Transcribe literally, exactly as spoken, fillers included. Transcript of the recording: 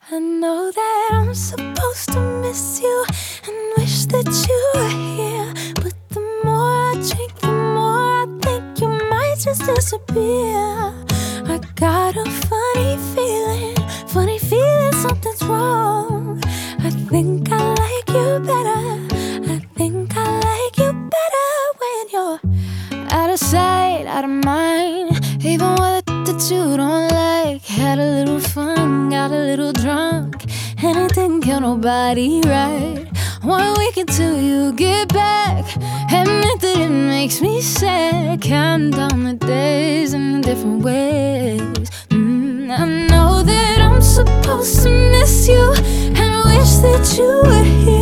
I know that I'm supposed to miss you and wish that you were here, but the more I drink, the more I think you might just disappear. I got a funny feeling, funny feeling something's wrong. I think I like you better, I think I like you better when you're out of sight, out of mind. Even with the that you don't like. Had a little fun, got a little drunk, and it didn't kill nobody, right? One week until you get back. Admit that it makes me sad. Counting down the days in different ways. mm, I know that I'm supposed to miss you and wish that you were here,